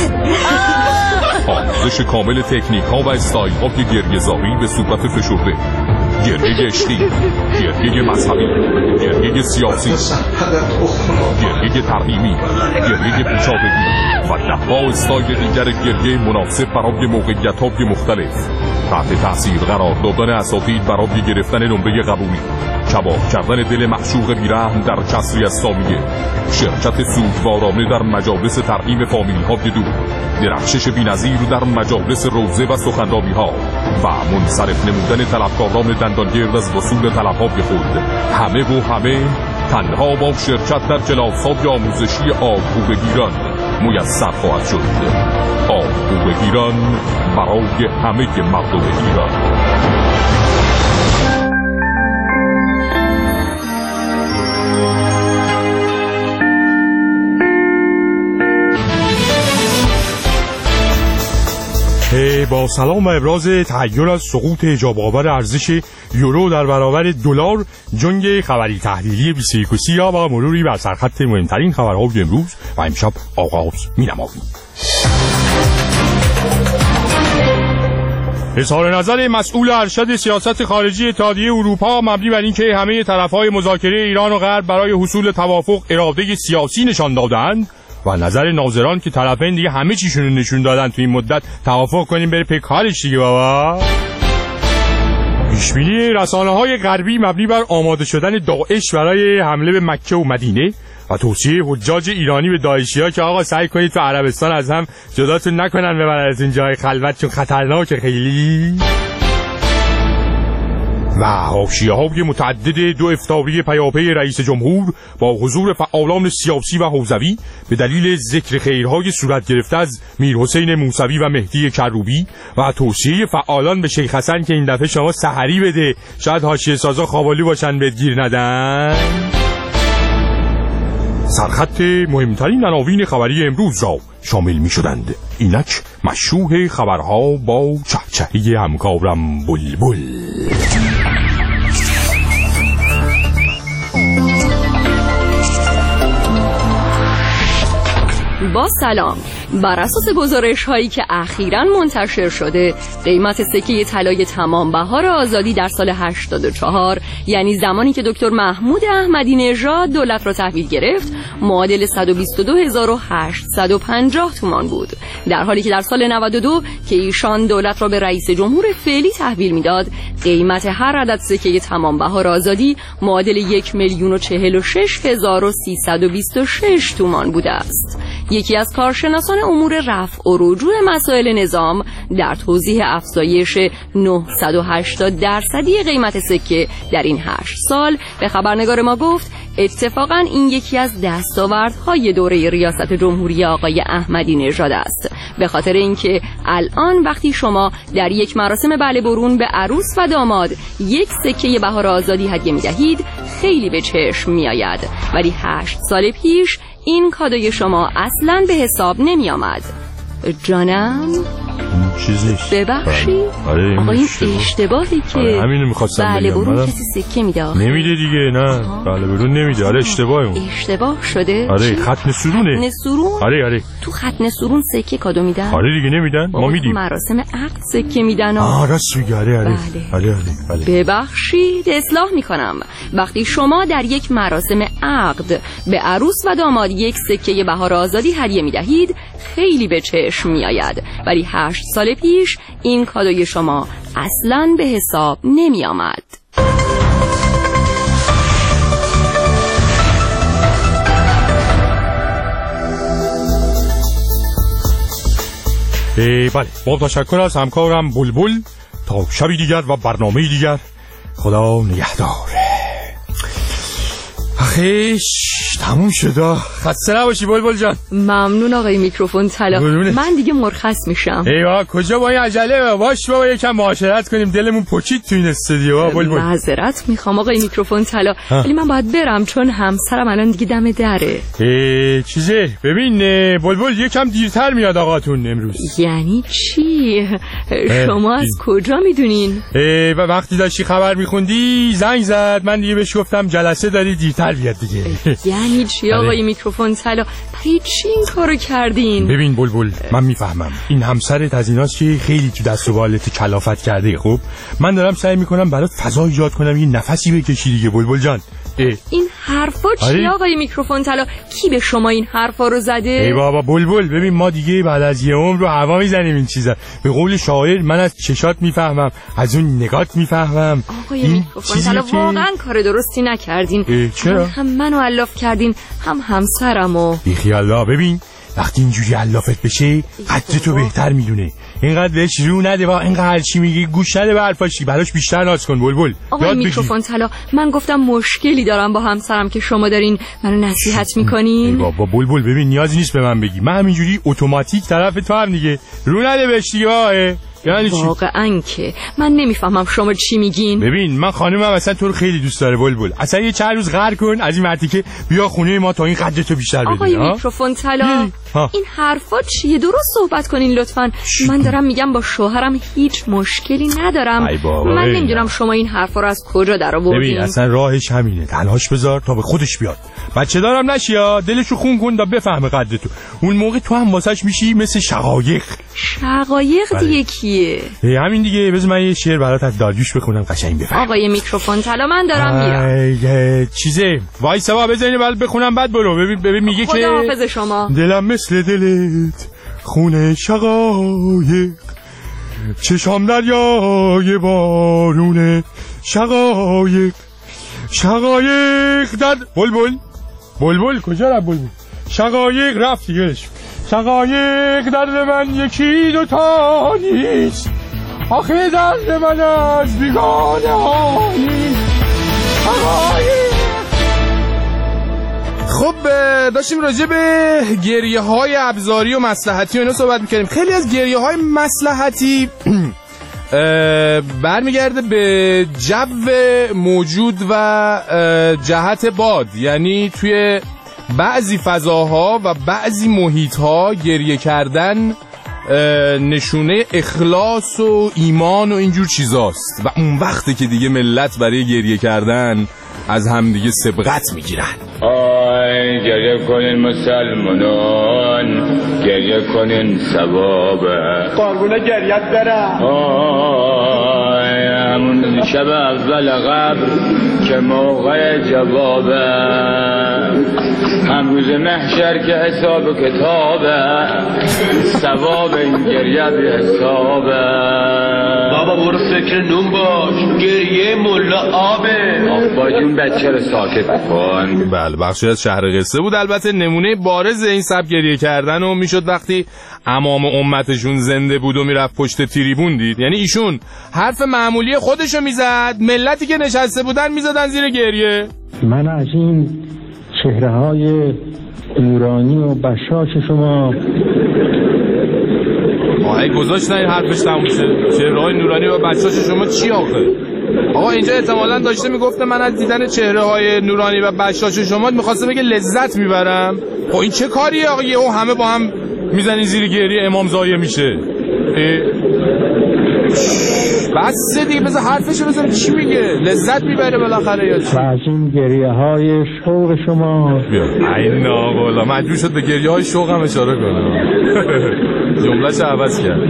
آموزش کامل تکنیک ها و استایل های گریه‌زاری به صورت فشرده، گریه عشقی، گریه مذهبی، گریه سیاسی، گریه ترحیمی، گریه پیچاندگی و 10 استایل دیگر گریه مناسب برای موقعیت‌های مختلف. تحت تاثیر قرار دادن اساتید برای گرفتن نمره قبولی، کباب کردن دل معشوق بیرحم در کسری از سامیه، شرکت سوگوارانه در مجالس ترحیم فامیل‌های دور، درخشش بی‌نظیر در مجالس روزه و سخنرانی‌ها و منصرف نمودن طلبکاران دندانگرد از وصول طلب‌های خود. همه تنها با شرکت در کلاس‌های آموزشی آبروبگیران میسر خواهد شد. آبروبگیران برای همه مردم ایران. با سلام و ابراز تحیر از سقوط اعجاب آور ارزش یورو در برابر دلار، جنگ خبری تحلیلی 21 و مروری بر سرخط مهمترین خبرهای امروز و امشب آغاز می‌نماییم. اظهار نظر مسئول ارشد سیاست خارجی اتحادیه اروپا مبنی بر اینکه همه طرف‌های مذاکره ایران و غرب برای حصول توافق اراده سیاسی نشان دادند و نظر ناظران که طرفین دیگه همه چیشون رو نشون دادن تو این مدت توافق کنیم بره پی کارش دیگه بابا. پیشبینی رسانه‌های غربی مبنی بر آماده شدن داعش برای حمله به مکه و مدینه و توصیه حجاج ایرانی به داعشی‌ها که آقا سعی کنید تو عربستان از هم جداتون نکنن ببرن از این جای خلوت چون خطرناکه خیلی. و حاشیه‌های متعدد 2 افطاری پیاپی رئیس جمهور با حضور فعالان سیاسی و حوزوی به دلیل ذکر خیرهای صورت گرفته از میرحسین موسوی و مهدی کروبی و توصیه فعالان به شیخ حسن که این دفعه شما سحری بده، شاید حاشیه سازا خوابالی باشن بهت گیر ندن. سرخط مهمترین عناوین خبری امروز را شامل می شدند. اینک مشروح خبرها با چهچهی همکارم بلبل. با سلام. بر اساس گزارش هایی که اخیراً منتشر شده، قیمت سکه طلای تمام بهار آزادی در سال 84، یعنی زمانی که دکتر محمود احمدی نژاد دولت را تحویل گرفت، معادل 122850 تومان بود، در حالی که در سال 92 که ایشان دولت را به رئیس جمهور فعلی تحویل میداد، قیمت هر عدد سکه تمام بهار آزادی معادل 1,046,326 تومان بوده است. یکی از کارشناسان امور رفع و رجوع مسائل نظام در توضیح افزایش 980% قیمت سکه در این 8 سال به خبرنگار ما گفت اتفاقا این یکی از دستاوردهای دوره ریاست جمهوری آقای احمدی نژاد است، به خاطر اینکه الان وقتی شما در یک مراسم بله برون به عروس و داماد یک سکه بهار آزادی هدیه می‌دهید خیلی به چشم می‌آید، ولی 8 سال پیش این کادوی شما اصلاً به حساب نمی آمد. جانم؟ چیزیش ببخشید آقا این اشتباهی که همینو می‌خواستم بله برون کسی سکه میده نمیده دیگه نه بله برون نمیده اشتباهه اون اشتباه شده ختم سرونه ختم سرون تو ختم سرون سکه کادو میدن دیگه نمیدن ما میدیم مراسم عقد سکه میدن راست میگی بله ببخشید اصلاح میکنم وقتی شما در یک مراسم عقد به عروس و داماد یک سکه بهار آزادی هدیه میدهید خیلی به چشم میآید ولی 8 سال پیش این کادوی شما اصلاً به حساب نمی آمد. بله با تشکر از همکارم بلبل تا شبی دیگر و برنامه دیگر خدا نگهدار. آخیش تموم شده خسته نباشی بلبل جان. ممنون آقای میکروفون طلا من دیگه مرخص میشم. ایوا کجا با این عجله باش بابا یکم معاشرت کنیم دلمون پچید تو این استودیو بلبل. معذرت میخوام آقای میکروفون طلا ولی من باید برم چون همسرم الان دیگه دم دره. چیزه ببین بلبل یکم دیرتر میاد آقاتون امروز. یعنی چی؟ شما از کجا میدونین؟ و وقتی داشتی خبر میخوندی زنگ زد من دیگه بهش گفتم جلسه داری دیرتر بیاد دیگه. یعنی چی آقای میکروفون طلا برای چی این کارو کردین؟ ببین بلبل من میفهمم این همسرت از ایناست که خیلی تو دست و بالت کلافت کرده. خب من دارم سعی میکنم برات فضا ایجاد کنم یه نفسی بکشی دیگه بلبل جان. این حرفا چی آقای میکروفون طلا کی به شما این حرفا رو زده؟ ای بابا بلبل ببین ما دیگه بعد از یه عمر رو هوا میزنیم این چیزا. به قول شاعر من از چشات میفهمم از اون نگات میفهمم. آقای میکروفون طلا واقعا کار درستی نکردین. چرا؟ هم منو علاف کردین هم همسرمو. بی خیالا ببین وقتی اینجوری علافت بشه قدر تو بهتر میدونه اینقدر بهش رو نده و اینقدر هرچی میگی گوش نده به حرفاشی براش بیشتر ناز کن بلبل. آقای میکروفون طلا من گفتم مشکلی دارم با همسرم که شما دارین منو نصیحت میکنین. بابا بلبل ببین نیازی نیست به من بگی من همینجوری اتوماتیک طرف تو هم دیگه رو نده بهش دیگه. یعنی چی؟ واقعا که من نمیفهمم شما چی میگین. ببین من خانمم اصلا تو رو خیلی دوست داره بلبل اصلا یه چند روز قهر کن از این مرتی که بیا خونه ما تا این قدر تو بیشتر بدی. آقای میکروفون طلا این حرفا چیه درست صحبت کنین لطفاً. من دارم میگم با شوهرم هیچ مشکلی ندارم. من نمیدونم شما این حرفا رو از کجا درآوردین. ببین اصلا راهش همینه تنهاش بذار تا به خودش بیاد بچه دارم نشیا دلشو خون کن تا بفهمه قدر تو اون موقع تو هم واسش میشی مثل شقایق دیگه کیه؟ همین دیگه بذار من یه شعر برات از داریوش بخونم قشنگ بفهم. آقای میکروفون طلا من دارم میرم. چیزه وایسا بزنی بعد بخونم بعد برو. ببین میگه که خداحافظ شما. دلم مثل دلت خونه شقایق چشام دریای بارونه شقایق در بلبل کجا رفت بلبل؟ شقایق رفت دیگه. شقایق درد من یکی دوتا نیست آخه درد من از بیگانه ها نیست. خب داشتیم راجع به گریه های ابزاری و مصلحتی و اینا صحبت میکنیم. خیلی از گریه های مصلحتی برمیگرده به جو موجود و جهت باد. یعنی توی بعضی فضاها و بعضی محیطها گریه کردن نشونه اخلاص و ایمان و اینجور چیزاست و اون وقتی که دیگه ملت برای گریه کردن از هم دیگه سبقت میگیرن. آی گریه کنین مسلمانان گریه کنین ثوابه قربون گریت برم. آی همون شب اول قبر که موقع جوابه هم روز محشر که حساب و کتابه ثواب این گریه بی حسابه. بابا برو فکر نون باش گریه ملا آبه. آبا جون بچه رو ساکت کن. بله بخشی از شهر قصه بود. البته نمونه بارز این سبک گریه کردن و میشد وقتی امام امتشون زنده بود و میرفت پشت تریبون دید. یعنی ایشون حرف معمولی خودشو میزد ملتی که نشسته بودن میزدن زیر گریه. من از این چهره‌های نورانی و بشاش شما گذاشت نه حرفش تموم شه. چهره‌های نورانی و بشاش شما چی آخه؟ آقا اینجا احتمالاً داشته میگفته من از دیدن چهره‌های نورانی و بشاش شما می‌خواسته بگه لذت میبرم. خب این چه کاریه آقا؟ یهو همه با هم میزنین زیر گریه امام زایه میشه. بس دیگه بذار حرفشو بذار چی میگه، لذت میبره بالاخره یا چی؟ و از این گریه های شوق شما این ناقلا مجبور شد به گریه های شوق هم اشاره کنه. جمله‌شو عوض کرد.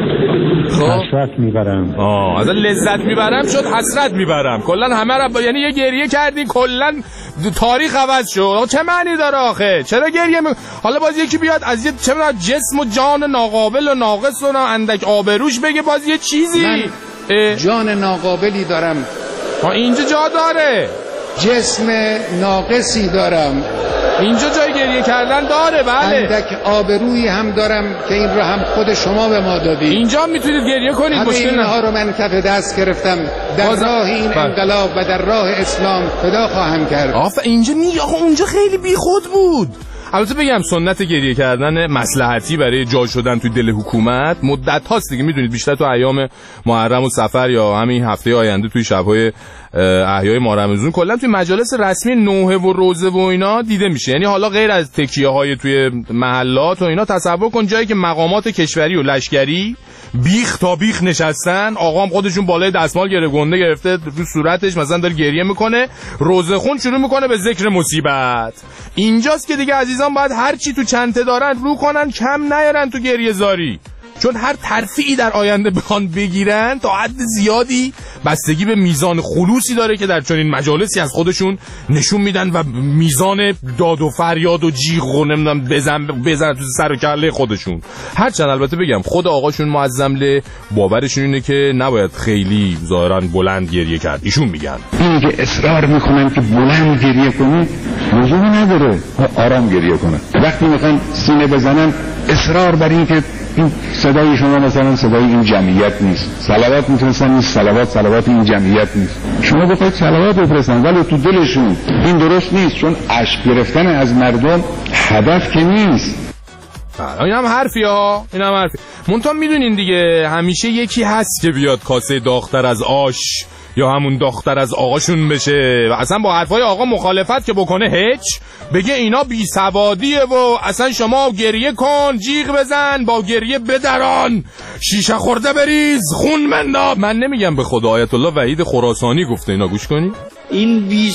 حسرت میبرم. از لذت میبرم شد حسرت میبرم. کلا همه را یعنی یه گریه کردی کلا تاریخ عوض شد. چه معنی داره آخه؟ چرا گریه حالا باز یکی بیاد از یه چه می‌دونم جسم و جان ناقابل و ناقص و اندک آبروش بگه باز یه چیزی. من جان ناقابلی دارم. اینجا جا داره. جسم ناقصی دارم. اینجا جای گریه کردن داره. بله. اندک آبرویی هم دارم که این رو هم خود شما به ما دادید. اینجا میتونید گریه کنید. همه اینها رو من کف دست گرفتم در راه این انقلاب و در راه اسلام فدا خواهم کرد. اینجا اونجا خیلی بیخود بود. البته بگم سنت گریه کردن مصلحتی برای جا شدن توی دل حکومت مدت هاست دیگه، میدونید بیشتر تو ایام محرم و صفر یا همین هفته آینده توی شب‌های احیای ماه رمضان کلا توی مجالس رسمی نوحه و روزه و اینا دیده میشه. یعنی حالا غیر از تکیه‌های توی محلات و اینا تصور کن جایی که مقامات کشوری و لشکری بیخ تا بیخ نشستن، آقام خودشون بالای دستمال گنده گرفته رو صورتش مثلا داره گریه میکنه، روزه خون شروع میکنه به ذکر مصیبت. اینجاست که دیگه عزیزان باید هر چی تو چنته دارن رو کنن، کم نیارن تو گریه زاری، چون هر ترفیعی در آینده بخوان بگیرن تا حد زیادی بستگی به میزان خلوصی داره که در چنین مجالسی از خودشون نشون میدن و میزان داد و فریاد و جیغ و نمیدونم بزن تو سر و کله خودشون. هرچند البته بگم خود آقاشون معظم له باورشون اینه که نباید خیلی ظاهرا بلند گریه کرد. ایشون میگن این که اصرار میکنن که بلند گریه کنی لزومی نداره، آرام گریه کنن. وقتی میخوان سینه بزنن اصرار بر این که این صدای شما مثلا صدای این جمعیت نیست، صلوات میتونستن این صلوات این جمعیت نیست. شما بخواید صلوات بفرستن ولی تو دلشون این درست نیست، چون اشک گرفتن از مردم هدف که نیست. این هم حرفی ها، این هم حرفی. منتها میدونین دیگه همیشه یکی هست که بیاد کاسه داختر از آش یا همون دختر از آقاشون بشه و اصلا با حرفای آقا مخالفت که بکنه هیچ، بگه اینا بی سوادیه و اصلا شما گریه کن، جیغ بزن، با گریه بدران، شیشه خورده بریز، خون منداب. من نمیگم به خدا، آیت الله وحید خراسانی گفته، اینا گوش کنی. این بی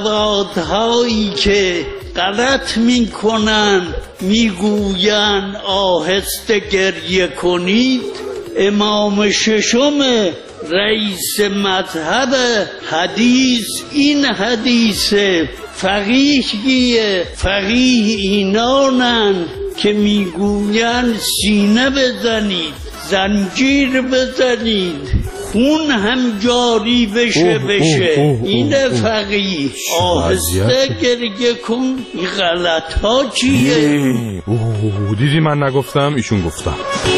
سوادهایی که غلط میکنن میگوین آهسته گریه کنید، امام ششم رئیس مذهب حدیث این حدیث فقیه اینانن که میگوین سینه بزنید، زنجیر بزنید، خون هم جاری بشه. این فقیه آهسته گریه کن. این غلط ها چیه؟ دیدی من نگفتم، ایشون گفتم.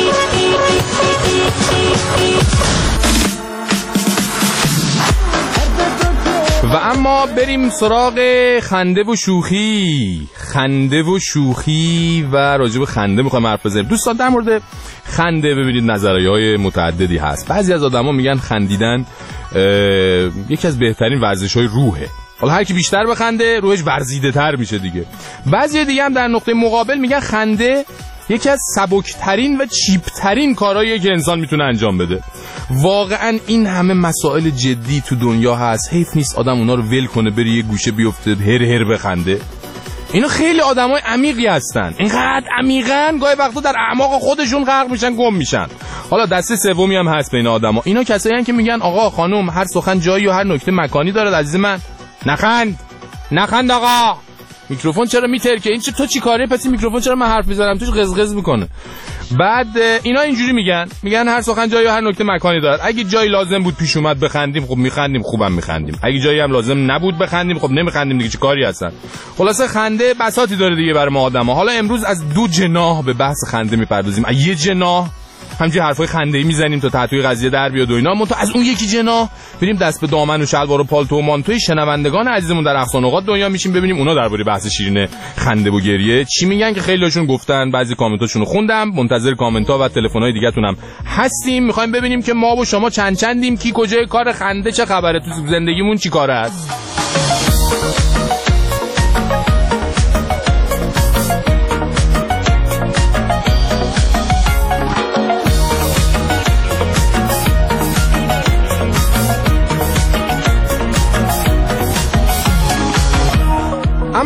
و اما بریم سراغ خنده و شوخی و راجع به خنده میخوایم حرف بزنیم. دوستان در مورد خنده ببینید نظریه‌های متعددی هست. بعضی از آدما میگن خندیدن یکی از بهترین ورزش‌های روحه. حالا هر کی بیشتر بخنده روحش ورزیده‌تر میشه دیگه. بعضی دیگه هم در نقطه مقابل میگن خنده یکی از سبکترین و چیپترین کارهاییه که انسان میتونه انجام بده. واقعا این همه مسائل جدی تو دنیا هست، حیف نیست آدم اونا رو ول کنه بره یه گوشه بیفته هر بخنده. اینا خیلی آدمای عمیقی هستن، اینقدر عمیقن گاهی وقتا در اعماق خودشون غرق میشن، گم میشن. حالا دسته سومی هم هست بین آدما. اینا کسایی هستن که میگن آقا خانم هر سخن جایی و هر نکته مکانی داره. عزیز من نخند آقا، میکروفون چرا میترکه؟ این تو چی کاره؟ پس میکروفون چرا من حرف میزنم توش قزقز میکنه؟ بعد اینا اینجوری میگن هر سخن جایی و هر نکته مکانی داره. اگه جایی لازم بود پیش اومد بخندیم خب میخندیم، خوبم میخندیم. اگه جایی هم لازم نبود بخندیم خب نمیخندیم دیگه، چه کاری هستن. خلاصه خنده بساطی داره دیگه برای ما آدما. حالا امروز از دو جناح به بحث خنده میپردازیم. یه جناح همینجوری حرفای خنده‌ای میزنیم تا تحتوی قضیه در بیاد و اینا، منتها از اون یکی جناح بریم دست به دامن و شلوار و پالتو و مانتوی شنوندگان عزیزمون در اقصا نقاط دنیا میشیم، ببینیم اونا درباره بحث شیرین خنده و گریه چی میگن، که خیلی‌هاشون گفتن، بعضی کامنتاشونو خوندم، منتظر کامنت‌ها و تلفن‌های دیگه‌تونم هستیم. می‌خوایم ببینیم که ما و شما چندیم، کی کجای کار خنده چه خبره، تو زندگیمون چی کاره است.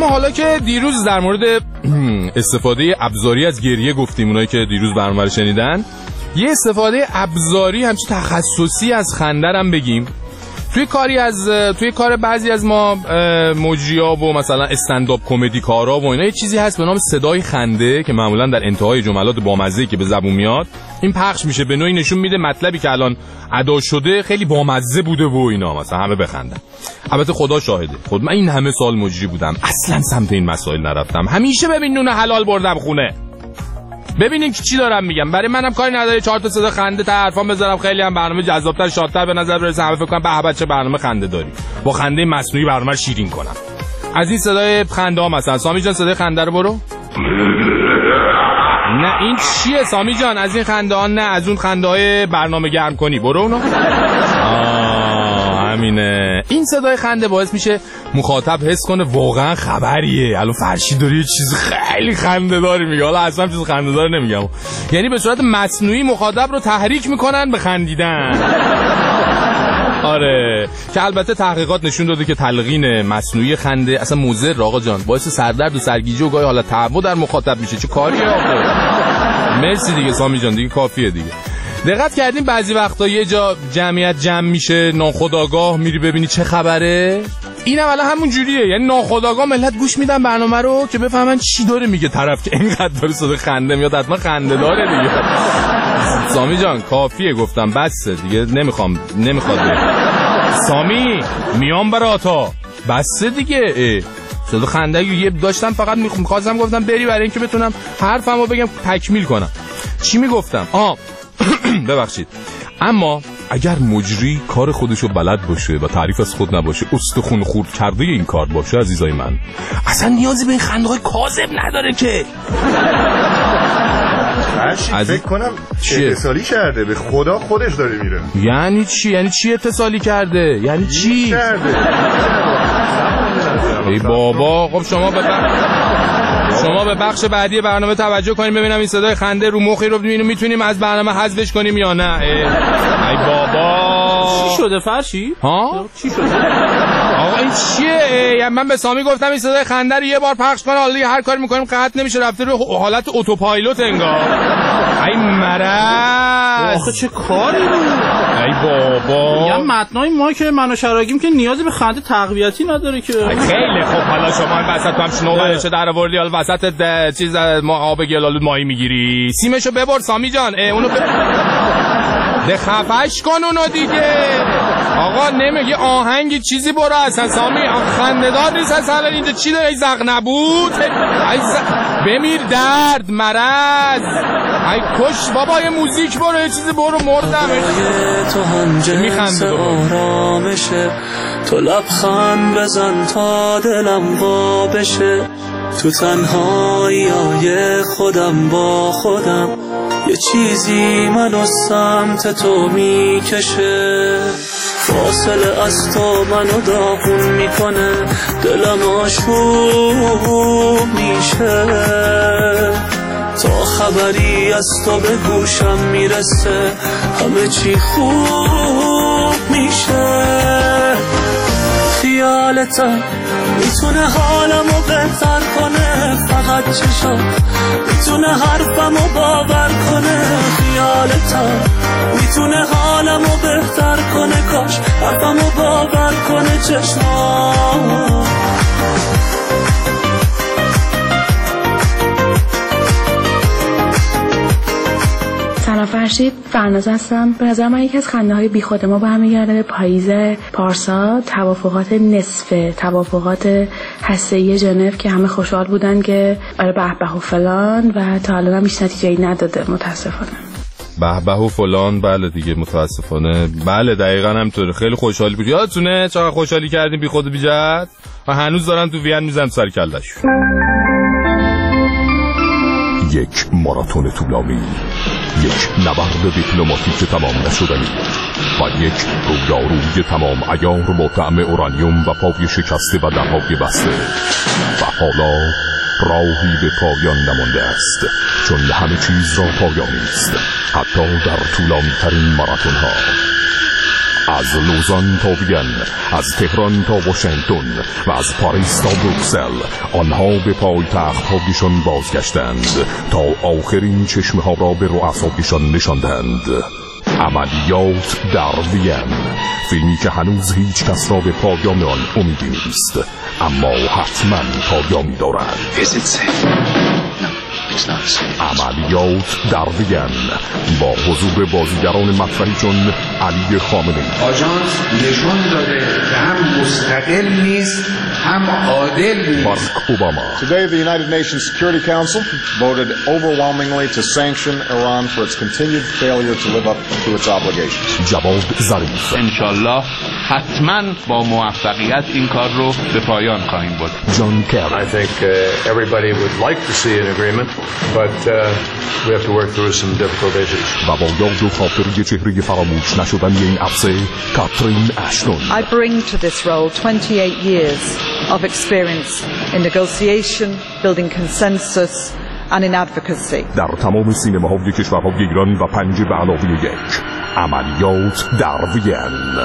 اما حالا که دیروز در مورد استفاده ابزاری از گریه گفتیم، اونایی که دیروز برنامه رو شنیدن، یه استفاده ابزاری همچین تخصصی از خنده هم بگیم. توی کار بعضی از ما مجری‌ها و مثلا استندآپ کمدی کارا و اینا یه چیزی هست به نام صدای خنده که معمولا در انتهای جملات بامزه‌ای که به زبون میاد این پخش میشه، به نوعی نشون میده مطلبی که الان ادا شده خیلی بامزه بوده و اینا، مثلا همه بخندن. البته خدا شاهده، خود من این همه سال مجری بودم اصلا سمت این مسائل نرفتم، همیشه ببین نون حلال بردم خونه. ببینین که چی دارم میگم، برای منم کاری نداره 4 تا صدا خنده تا حرفام بذارم، خیلی هم برنامه جذاب‌تر شادتر به نظر برسه، همه فکر کنن به چه برنامه خنده داری، با خنده مصنوعی برنامه رو شیرین کنم. از این صدای خنده ها مثلا سامی جان صدای خنده رو برو. نه این چیه سامی جان؟ از این خنده ها نه، از اون خنده های برنامه گرم کنی برو اونو. همینه. این صدای خنده باعث میشه مخاطب حس کنه واقعا خبریه، الان فرشی داری یه چیز خیلی خنده داری میگه، حالا اصلا چیز خنده دار نمیگم، یعنی به صورت مصنوعی مخاطب رو تحریک میکنن به خندیدن. آره که البته تحقیقات نشون داده که تلقین مصنوعی خنده اصلا مضر آقا جان، باعث سردرد و سرگیجه و گاهی حالت تهوع در مخاطب میشه. چه کاریه آقا؟ مرسی دیگه سامی جان، دیگه کافیه دیگه. دقت کردین بعضی وقتا یه جا جمعیت جمع میشه ناخودآگاه میری ببینی چه خبره؟ این اولا همون جوریه، یعنی ناخودآگاه ملت گوش میدن برنامه رو که بفهمن چی داره میگه طرف، که اینقدر داره صدا خنده میاد حتما خنده داره دیگه. سامی جان کافیه گفتم بسه دیگه، نمیخواد سامی میام براتا بسه دیگه. صدا خنده یه داشتم فقط میخواستم گفتم بری برای اینکه بتونم حرفمو بگم تکمیل کنم. چی میگفتم؟ ببخشید. اما اگر مجری کار خودشو بلد باشه و تعریف از خود نباشه، استخون خورد کرده این کار باشه عزیزای من، اصلا نیازی به این خنده‌های کاذب نداره که. فکر کنم اتصالی کرده، به خدا خودش داره میره. یعنی چی؟ یعنی چی اتصالی کرده؟ یعنی چی؟ ای بابا خب شما به بخش بعدی برنامه توجه کنیم ببینم این صدای خنده رو مخی رو میتونیم از برنامه حذفش کنیم یا نه. ای بابا چی شده فرشی؟ ها؟ چی شده؟ آقا این چیه؟ من به سامی گفتم این صدای خنده رو یه بار پخش کنه، حالا دیگه هر کاری میکنیم قطع نمیشه، رفته رو حالت اتوپایلوت انگار. ای مرض آخه چه کاری بود؟ ای بابا میگم متنای ما که من و شراگیم که نیازی به خنده تقویتی نداره که. خیلی خب حالا شما این وسط هم شنوورشو در آوردی، حالا وسط چیز ما آب گلالود ماهی میگیری، سیمشو ببر سامی جان، اونو ده خفش کن اونو دیگه. آقا نمیگه آهنگی چیزی برو اصلا سامی خنده‌دار نیست اصلا. اینجا چی داره؟ زغ نبود بمیر درد مرض. ای کش بابا یه موزیک برو یه چیزی برو مردم. تو هم جنس آرامشه، تو لبخند بزن تا دلم وا بشه، تو تنهایی های خودم با خودم، یه چیزی منو سمت تو میکشه، فاصله از تو منو داغون میکنه، دلم آشوب میشه، تا خبری از تو به گوشم میرسه همه چی خوب میشه. خیالتم میتونه حالمو بهتر کنه، فقط چشم میتونه حرفمو باور کنه. خیالتم میتونه حالمو بهتر کنه، کاش حرفمو باور کنه چشمام. سلام فرشید، فرناز هستم. به نظر من یکی از خنده‌های بیخود ما برمیگرده به پاییز پارسال، توافقات توافقات هسته‌ای ژنو که همه خوشحال بودن که برای به به و فلان، و تا الان هم هیچ نتیجه‌ای نداده متاسفانه. به به و فلان بله دیگه متاسفانه. بله دقیقاً همینطوره. خیلی خوشحالی بود، یادتونه چقدر خوشحالی کردیم بی خود بی جهت، و هنوز دارن تو وین میزنن سر کله‌اش. یک ماراتون طولانی، یک نبرد دیپلماتیک تمام نشدنی و یک رویارویی تمام عیار با طعم اورانیوم و پای شکسته و درهای بسته، و حالا راهی به پایان نمانده است، چون همه چیز را پایانی است، حتی در طولانی ترین ماراتون ها. از لوزان تا وین، از تهران تا واشنگتن و از پاریس تا بروکسل آنها به پایتخت‌هایشان بازگشتند تا آخرین چشمه‌ها را به رؤسایشان نشاندند. عملیات در وین، فیلمی که هنوز هیچ کس را به پایان آن امیدی نیست، اما حتما پایانی دارد. عملیات در وین با حضور بازیگران مطرحی چون علی خامنه‌ای. آژانس نشون داده که هم مستقل نیست هم عادل نیست. بارک اوباما. Today the United Nations Security Council voted overwhelmingly to sanction Iran for its continued failure to live up to its obligations. جواد ظریف. انشالله حتما با موفقیت این کار رو به پایان خواهیم برد. جان کری. I think everybody would like to see an agreement, but we have to work through some difficult issues. و با یاد و خاطره چهره فراموش نشدنی این عرصه کاترین اشتون. I bring to this role 28 years of experience in negotiation, building consensus and in advocacy. در تمام سینماهای کشورهای ایران و 5 به علاوه 1 عملیات در وین.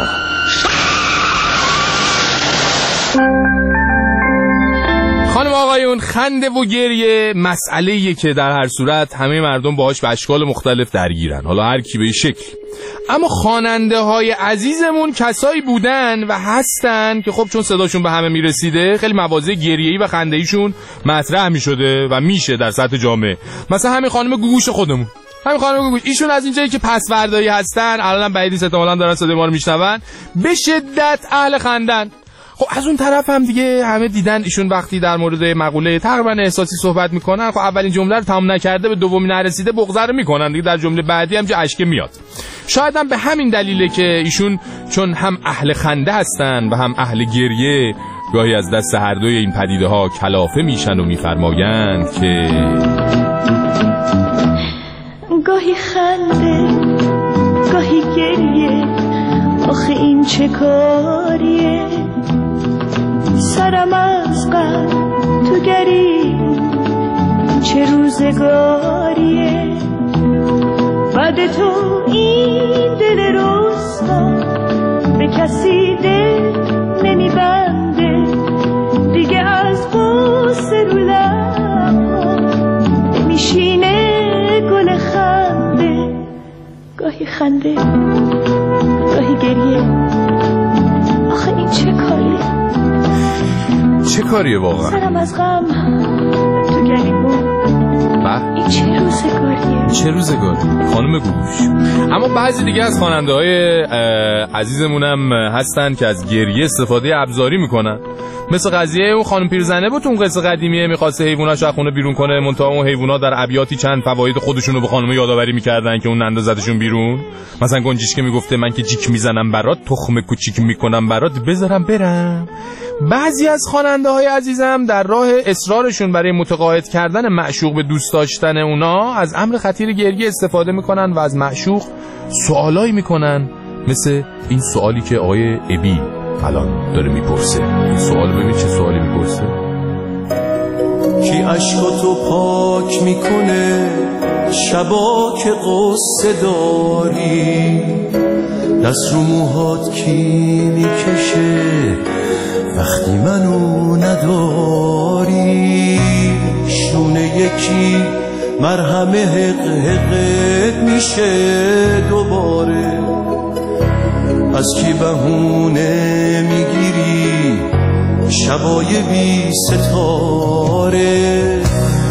خانم آقایون، خنده و گریه مسئله‌ایه که در هر صورت همه مردم باهاش به اشکال مختلف درگیرن، حالا هر کی به شکل. اما خواننده های عزیزمون کسایی بودن و هستن که خب چون صداشون به همه میرسیده خیلی مواضع گریه‌ای و خنده‌ایشون مطرح میشده و میشه در سطح جامعه. مثلا همین خانم گوگوش خودمون، همین خانم گوگوش، ایشون از اینجایی که پسوردایی هستن، الانم بعید نیست احتمالاً دارن صدای ما رو میشنون، به شدت اهل خندن. خب از اون طرف هم دیگه همه دیدن ایشون وقتی در مورد مقوله تقریبا احساسی صحبت میکنن، خب اولین جمله رو تمام نکرده به دومی نرسیده بغض رو میکنن دیگه، در جمله بعدی هم اشک میاد. شاید هم به همین دلیله که ایشون چون هم اهل خنده هستن و هم اهل گریه، گاهی از دست هر دوی این پدیده ها کلافه میشن و میفرمایند که گاهی خنده گاهی گریه، آخه این چه کاریه، سرم از غم تو گریه، چه روزگاریه، بعد تو این دل رسوا به کسی دل نمیبنده، دیگه از غصه رو لبها نمیشینه گل خنده، گاهی خنده گاهی گریه، آخه این چه کاریه، چه کاریه واقعا؟ سرم از غم تو گریه، این چه روزگاریه، چه روزگاری خانم گوش. اما بعضی دیگه از خواننده های عزیزمونم هستن که از گریه استفاده ابزاری میکنن، مثل قضیه اون خانم پیرزنه بود اون قصه قدیمیه، میخواسته حیواناشو از خونه بیرون کنه، منتها اون حیونا در ابیاتی چند فواید خودشونو به خانم یادآوری میکردن که اون اندازتشون بیرون. مثلا گنجشک میگفته من که جیک میزنم برات، تخم کوچیک میکنم برات، بذارم برم. بعضی از خواننده های عزیزم در راه اصرارشون برای متقاعد کردن معشوق به دوست داشتن اونا از امر خطیر گریه استفاده میکنن و از معشوق سوالایی میکنن، مثل این سوالی که آقای ابی الان داره میپرسه. این سوال ببین چه سوالی میپرسه. کی عشقاتو پاک میکنه شبا که قصه داری، دست رو موهات کی میکشه وقتی منو نداری، شونه یکی مرهم حق حقت میشه دوباره، از کی بهونه میگیری شبای بی ستاره،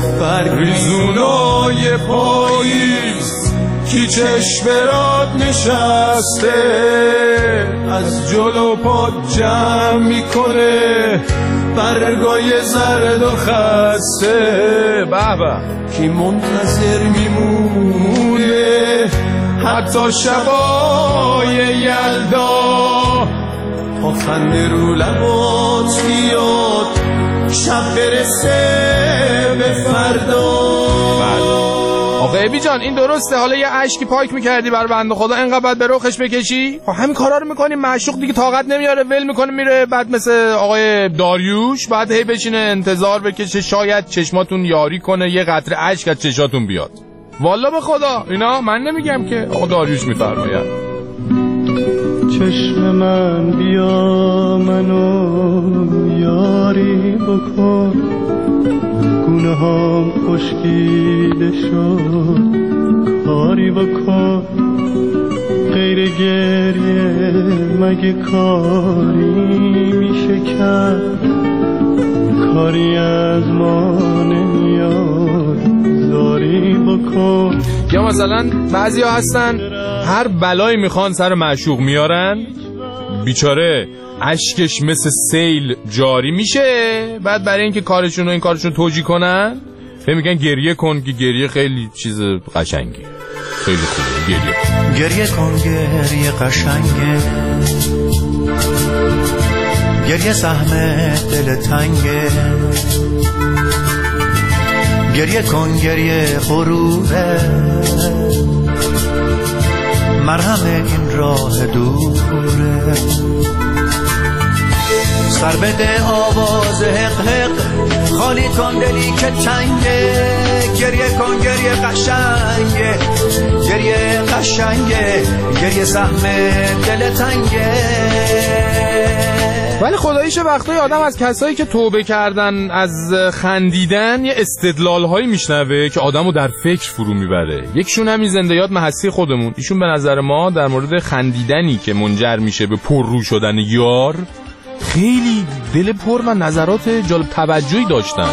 برگریزونای پاییز کی چشمرات نشسته، از جلو پات جمع میکنه برگای زرد و خسته، بابا کی منتظر میمونه حتی شبای یلدا، تا خنده رو لبات بیاد شب برسه به فردا. آقا ابی جان این درسته، حالا یه اشکی پاک میکردی برای بنده خدا انقدر بعد به رخش بکشی؟ همین کارا رو میکنی، معشوق دیگه طاقت نمیاره ول میکنه میره، بعد مثل آقای داریوش بعد هی بشینه انتظار بکشه شاید چشماتون یاری کنه یه قطره اشک از چشاتون بیاد. والا به خدا اینا من نمیگم که آقا داریوش میفرماید. چشم من بیا منو یاری بکن گونه هم خشکیده شد کاری بکن غیر گریه مگه کاری میشه کرد کاری از ما نمیاد زاری بکن. یا مثلا بعضی ها هستن هر بلایی میخوان سر معشوق میارن بیچاره اشکش مثل سیل جاری میشه بعد برای اینکه کارشون و این کارشون توجیه کنن فهم میگن گریه کن که گریه خیلی چیز قشنگی خیلی خوبه گریه کن گریه قشنگه گریه سهم دل تنگه گریه کن گریه غروره مرهم این راه دوره سر بده آواز حق حق خالی کن دلی که تنگه گریه کن گریه قشنگه گریه قشنگه گریه سهم دل تنگه. ولی خداییش وقتای آدم از کسایی که توبه کردن از خندیدن یه استدلال‌هایی میشنوه که آدمو در فکر فرو میبره. یکشون همین زنده‌یاد محسی خودمون. ایشون به نظر ما در مورد خندیدنی که منجر میشه به پررو شدن یار خیلی دل پر و نظرات جالب توجهی داشتن.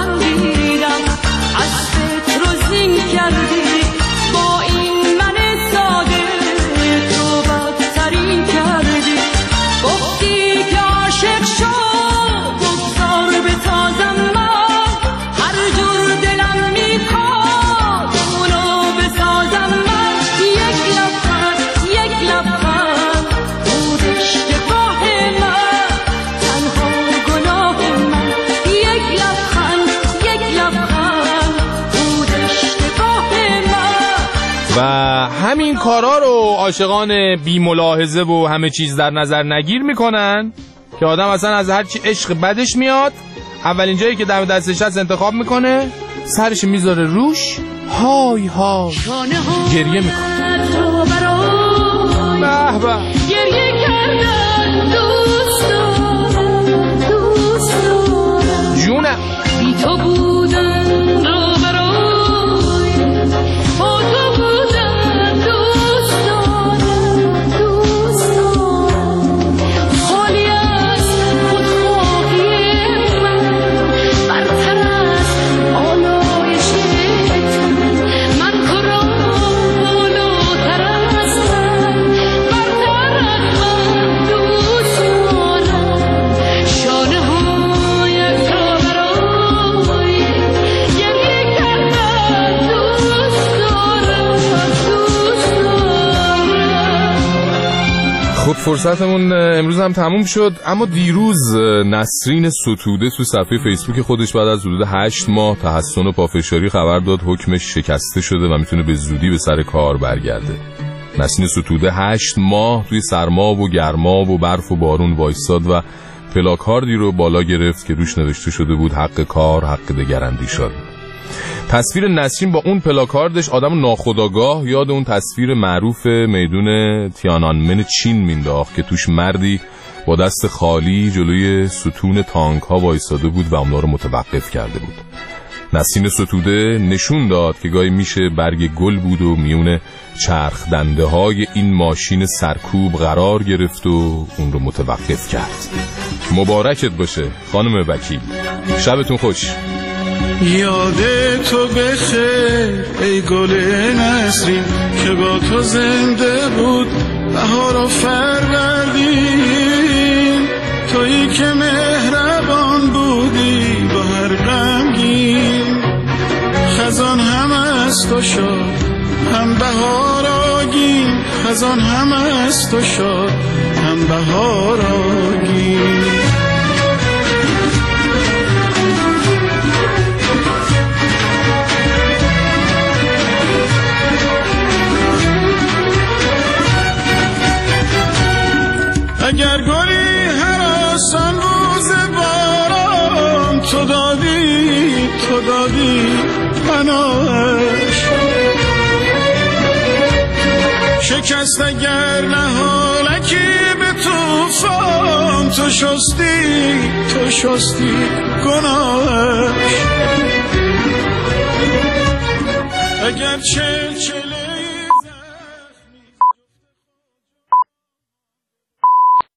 و همین کارا رو عاشقان بی ملاحظه و همه چیز در نظر نگیر میکنن که آدم اصلا از هر چی عشق بدش میاد اولین جایی که دم دستش هست انتخاب میکنه سرش میذاره روش های های گریه میکنه. به به گریه کردن دوست دارم جونم بی تو بودن رو برای با تو بودن دوست دارم خالی از خودخواهی من برتر از آلایش من کارم بالاتر از من برتر از من دوست دارم شانه هایت را برای گریه کردن دوست دارم خب فرصتمون امروز هم تموم شد اما دیروز نسرین ستوده تو صفحه فیسبوک خودش بعد از حدود 8 ماه تحسن و پافشاری خبر داد حکمش شکسته شده و میتونه به زودی به سر کار برگرده. نسرین ستوده 8 ماه توی سرما و گرما و برف و بارون وایستاد و پلاکاردی رو بالا گرفت که روش نوشته شده بود حق کار حق دگراندیشان. تصویر نسرین با اون پلاکاردش آدم ناخودآگاه یاد اون تصویر معروف میدون تیانانمن چین مینداخت که توش مردی با دست خالی جلوی ستون تانک ها وایساده بود و اونا رو متوقف کرده بود. نسرین ستوده نشون داد که گاهی میشه برگ گل بود و میونه چرخ دنده های این ماشین سرکوب قرار گرفت و اون رو متوقف کرد. مبارکت باشه خانم وکیل، شبتون خوش. یاد تو بخیر ای گل نسرین که با تو زنده بود بهار و فروردین تویی که مهربان بودی با هر غمگین خزان هم از تو شد هم بهار آگین خزان هم از تو شد هم بهار آگین اگر گلی هر آسان روز باران تو دادی مناش چه شکست اگر نهالکی به توفان تو شستی گناهش اگر چه